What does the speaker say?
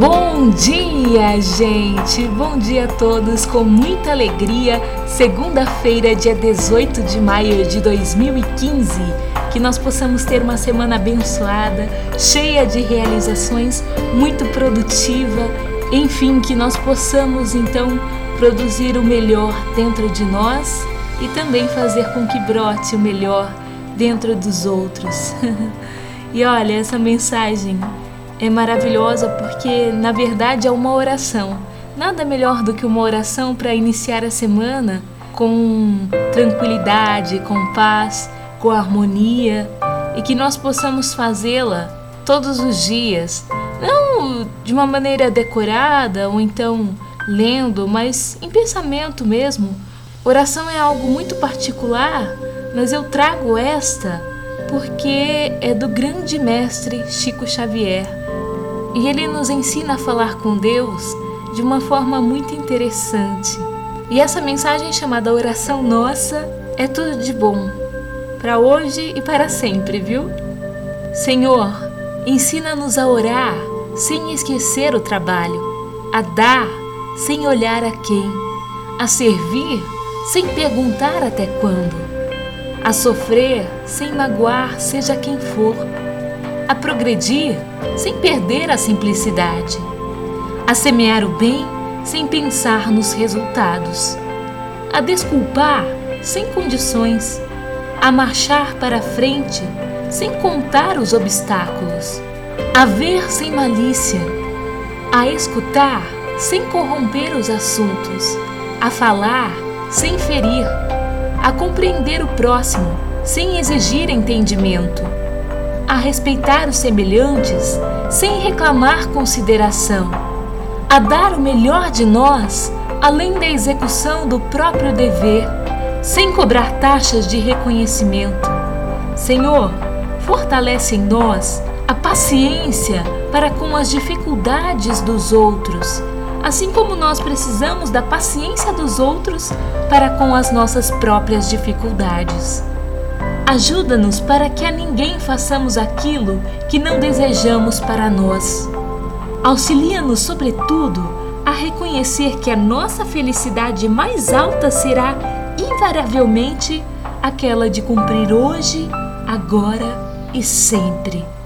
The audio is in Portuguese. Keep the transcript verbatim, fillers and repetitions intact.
Bom dia, gente! Bom dia a todos, com muita alegria. Segunda-feira, dia dezoito de maio de dois mil e quinze. Que nós possamos ter uma semana abençoada, cheia de realizações, muito produtiva. Enfim, que nós possamos então produzir o melhor dentro de nós e também fazer com que brote o melhor dentro dos outros. E olha, essa mensagem é maravilhosa porque, na verdade, é uma oração. Nada melhor do que uma oração para iniciar a semana com tranquilidade, com paz, com harmonia, e que nós possamos fazê-la todos os dias, não de uma maneira decorada ou então lendo, mas em pensamento mesmo. Oração é algo muito particular, mas eu trago esta porque é do grande mestre Chico Xavier. E ele nos ensina a falar com Deus de uma forma muito interessante. E essa mensagem chamada Oração Nossa é tudo de bom, para hoje e para sempre, viu? Senhor, ensina-nos a orar sem esquecer o trabalho, a dar sem olhar a quem, a servir sem perguntar até quando, a sofrer sem magoar seja quem for, a progredir sem perder a simplicidade, a semear o bem sem pensar nos resultados, a desculpar sem condições, a marchar para frente sem contar os obstáculos, a ver sem malícia, a escutar sem corromper os assuntos, a falar sem ferir, a compreender o próximo sem exigir entendimento, a respeitar os semelhantes sem reclamar consideração, a dar o melhor de nós além da execução do próprio dever, sem cobrar taxas de reconhecimento. Senhor, fortalece em nós a paciência para com as dificuldades dos outros, assim como nós precisamos da paciência dos outros para com as nossas próprias dificuldades. Ajuda-nos para que a ninguém façamos aquilo que não desejamos para nós. Auxilia-nos, sobretudo, a reconhecer que a nossa felicidade mais alta será, invariavelmente, aquela de cumprir hoje, agora e sempre.